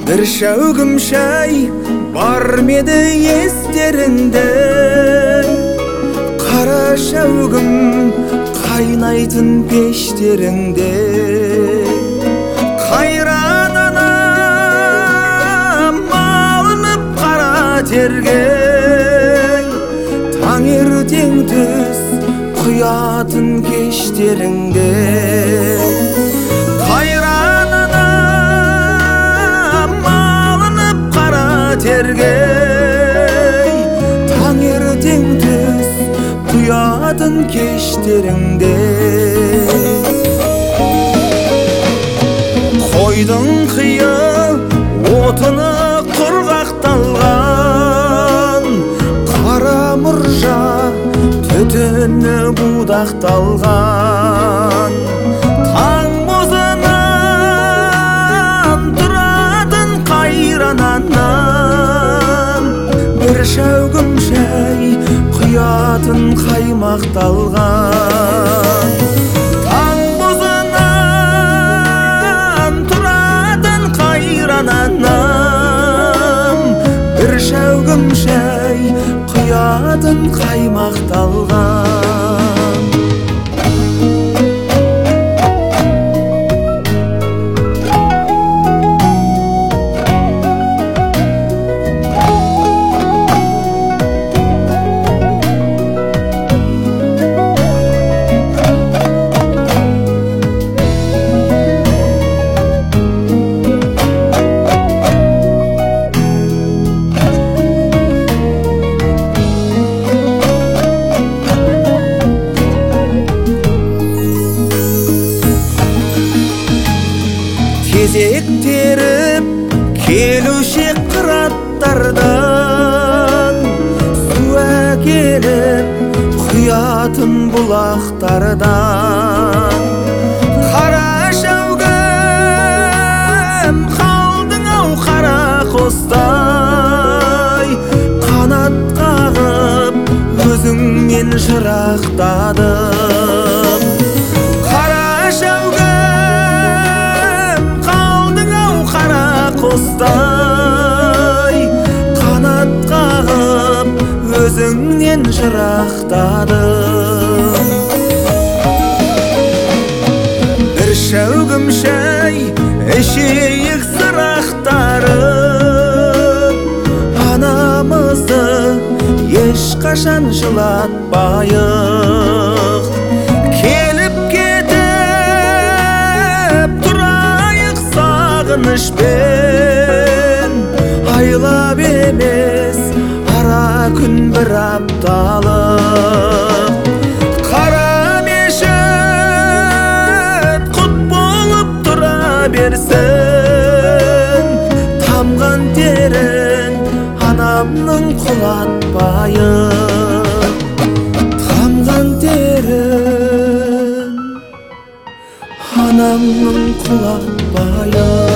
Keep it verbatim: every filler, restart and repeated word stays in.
Bir şəugüm şəy var mıydı eslerinde? Qara şəugüm qaynaydın peşlerinde. Qayran anam malınıp qara terge. Tаңертең түс құятын кештеріңде. Қайран анам малынып қара терге. Таңертең түс құятын кештеріңде. Қойдың қия отыны құрғақталған, қара мұржа түтіні будақталған. Таң бозынан тұратын қайран анам, бір шәугім шәй құятын қаймақталған. Таң бозынан тұратын қайран анам, бір шәугім шәй құятын қаймақталған. Кезек теріп келуші қыраттардан, су әкеліп құятын бұлақтардан. Қара шәугім қалдың ау қара қостай, қанат қағып өзіңмен жырақтадым. Қара шәугім қалдың ау қара қостай, қанат қағып өзіңнен жырақтадым. Bir шәугім шәй ішейік сырақтарын, анамызды ешқашан жылатпайық. Келіп кетіп тұрайық сағынышпен, айлап емес ара күн бір апталық. Қара мешіт құт болып тұра берсін, тамған терін анамның құлатпайық. Тамған терін анамның құлатпайық.